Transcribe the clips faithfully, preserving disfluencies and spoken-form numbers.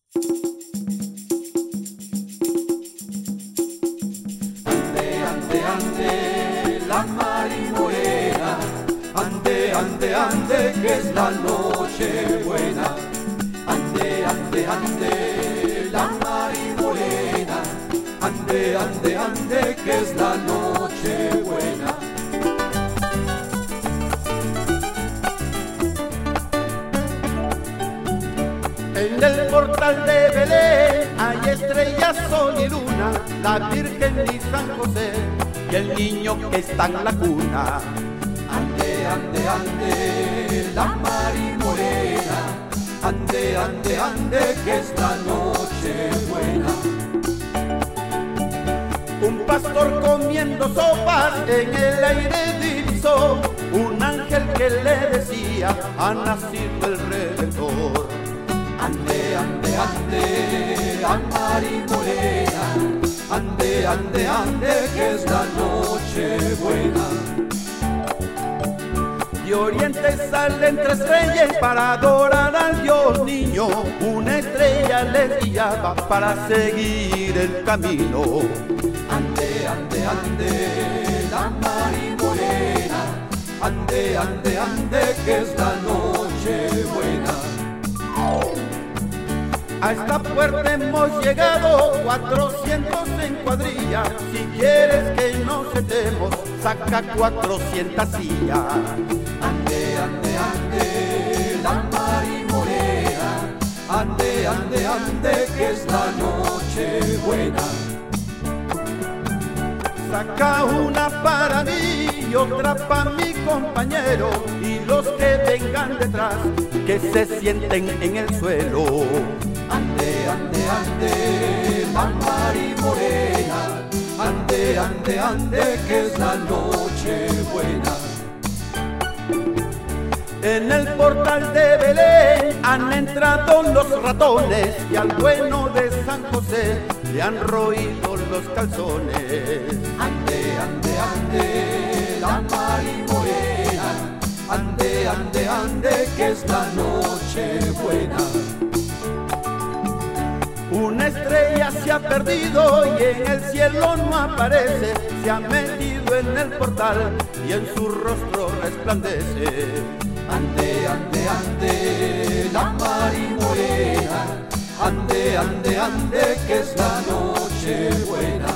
Ande, ande, ande, la marimorena, ande, ande, ande, que es la noche buena. Ande, ande, ande, la marimorena, ande, ande, ande, que es la noche buena. En el portal de Belén hay estrellas, sol y luna, la Virgen y San José y el niño que está en la cuna. Ande, ande, ande, la marimorena, ande, ande, ande, que es la noche buena. Un pastor comiendo sopas en el aire divisó un ángel que le decía: ha nacido el Redentor. Ande, ande, ande, la marimorena, ande, ande, ande, que es la noche buena. De oriente salen tres reyes para adorar al Dios niño. Una estrella les guiaba para seguir el camino. Ande, ande, ande, la marimorena, ande, ande, ande, que es la noche buena. A esta puerta hemos llegado, cuatrocientos en cuadrilla. Si quieres que nos sentemos, saca cuatrocientas sillas. Ande, ande, ande, la marimorena, ande, ande, ande, que es la noche buena. Saca una para mí y otra para mi compañero, y los que vengan detrás, que se sienten en el suelo. Ande, ande, ande, la marimorena, ande, ande, ande, que es la noche buena. En el portal de Belén han entrado los ratones y al bueno de San José le han roído los calzones. Ande, ande, ande, la marimorena, ande, ande, ande, que es la noche buena. Una estrella se ha perdido y en el cielo no aparece, se ha metido en el portal y en su rostro resplandece. Ande, ande, ande, la marimorena, ande, ande, ande, que es la noche buena.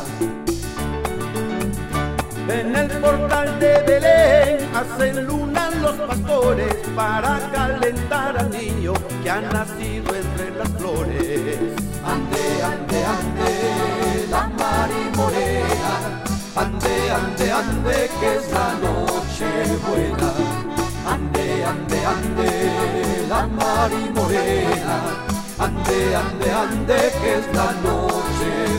En el portal de Belén hacen luna los pastores para calentar al niño que ha nacido entre las flores. Ande, ande, ande, la marimorena, ande, ande, ande, que es la noche buena. Ande, ande, ande, la marimorena, ande, ande, ande, que es la noche